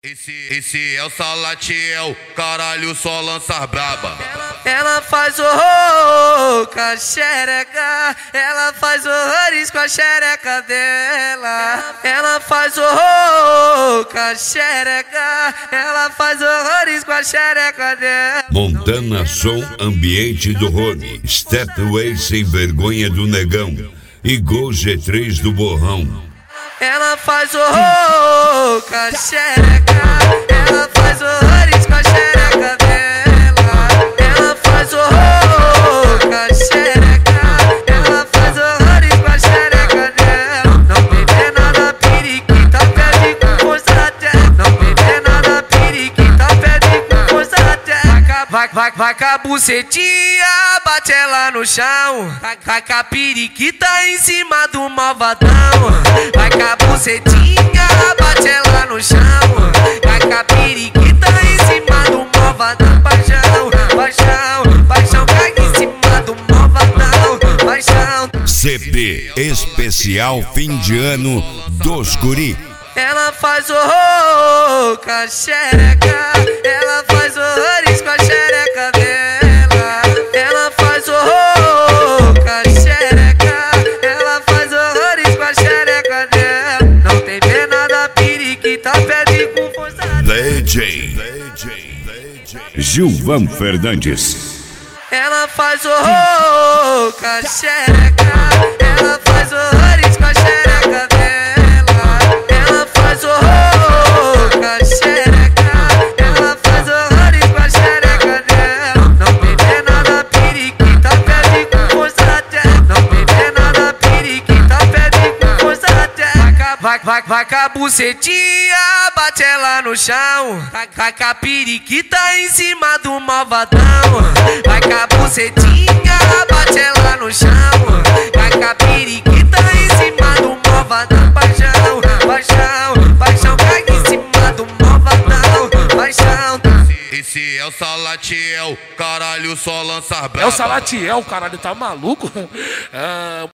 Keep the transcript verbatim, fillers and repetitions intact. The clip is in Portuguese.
Esse, esse é o Salatiel, caralho, só lança braba. Ela faz horror com a xereca, ela faz horrores com a xereca dela. Ela faz horror com a xereca, ela faz horrores com a xereca dela. Montana Som Ambiente do Rony, Stepway Sem Vergonha do Negão e Gol G três do Borrão. Ela faz horror com a xereca, ela faz horrores com a xereca dela. Ela faz horror com a xereca, ela faz horrores com a xereca dela. Não tem nada periquita, pede com força até. Não tem nada periquita, pede com força até. Vai, vai, vai com a bucetinha, bate ela no chão. Vai, vai com a periquita em cima do malvadão. Vai com a bucetinha, bate ela no chão. Vai com a periquita em cima do malvadão. Paixão, paixão, paixão, cai em cima do malvadão. Paixão. C P Especial Fim de Ano dos Guri. Ela faz horror com a xereca, ela faz horrores com a xereca dela. Ela faz horror com a xereca, ela faz horrores com a xereca dela. Não tem nada periquita, pede com força. D J Gilvan Fernandes. Ela faz horror com a xereca, ela faz horrores com a xereca dela. Ela faz horror com a xereca, ela faz horrores com a xereca dela. Não tem nada periquita, pede com força até. Não tem nada periquita, pede com força até. Vai, vai, vai com a bucetinha, bate ela no chão. Vai, vai com a periquita em cima do malvadão. Vai com a bucetinha, bate ela no chão. Vai com a periquita em cima do malvadão. Paixão, paixão, paixão, cai em cima do malvadão. Paixão. Esse é o Salatiel, caralho, só lança braba. É o Salatiel, caralho, tá maluco? Ah,